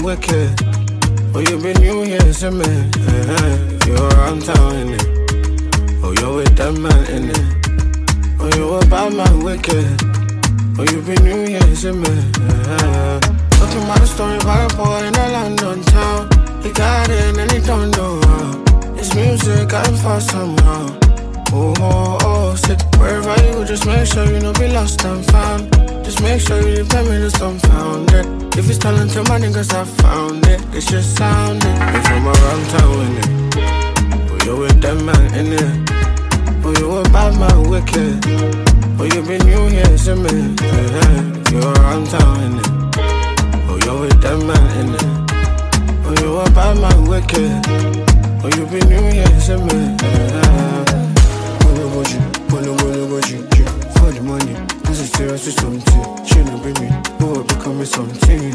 wicked. Oh, you been new here, see me. You're around town, innit? Oh, you're with that man, innit? Oh, you a bad man, wicked. Oh, you been new here, see me. Talking about the story about a boy in a London town. He got in and he don't know how. His music got him far somehow. Oh, oh, oh, sick. Wherever you go, just make sure you don't be lost and found. Just make sure you depend me to dumbfounded. If it's talented, my niggas I found it. This shit sounded. You from around town, innit? Oh, you with that man, innit? Oh, you a bad man, wicked. Oh, you been new here, see me. You around town, innit? Oh, you with that man, innit? Oh, you a bad man, wicked. Oh, you been new here, see me. For the money, this is seriously something. She no be me, who will become something.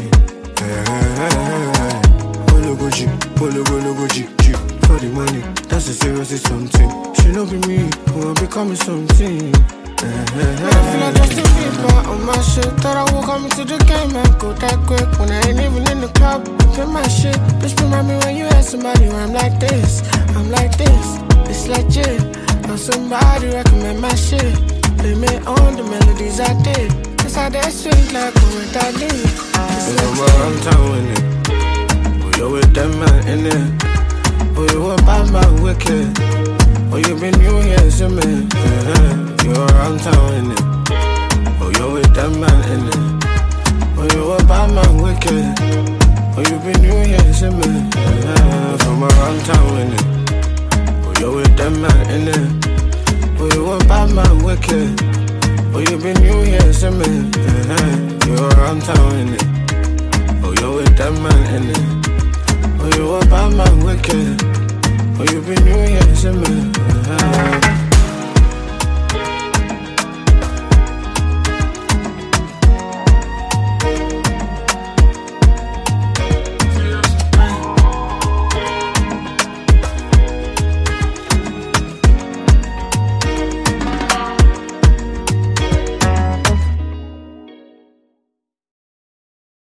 For the money, that's a seriously something. She no be me, who will become something. I feel like Justin Bieber on my shit. Thought I would come into the game and go that quick. When I ain't even in the club, play my shit. Bitch, remind me when you had somebody where I'm like this. I'm like this, it's legit. Now somebody recommend my shit. Play me on the melodies I did. Cause I that sweet like what I did. I'm around town, innit? Oh, you with that man, innit? Oh, you a bad man, wicked. Oh, you been new here, see me. You around town, innit? Oh, you with that man, innit? Oh, you a bad man, wicked. Oh, you been new here, see me. From around town, innit? Oh, you with that man, innit? Oh, you a bad man, wicked. Oh, you been new here, see me. You around town, innit? Oh, you with that man, innit? Oh, you a bad man, wicked. Oh, you been new here, see me.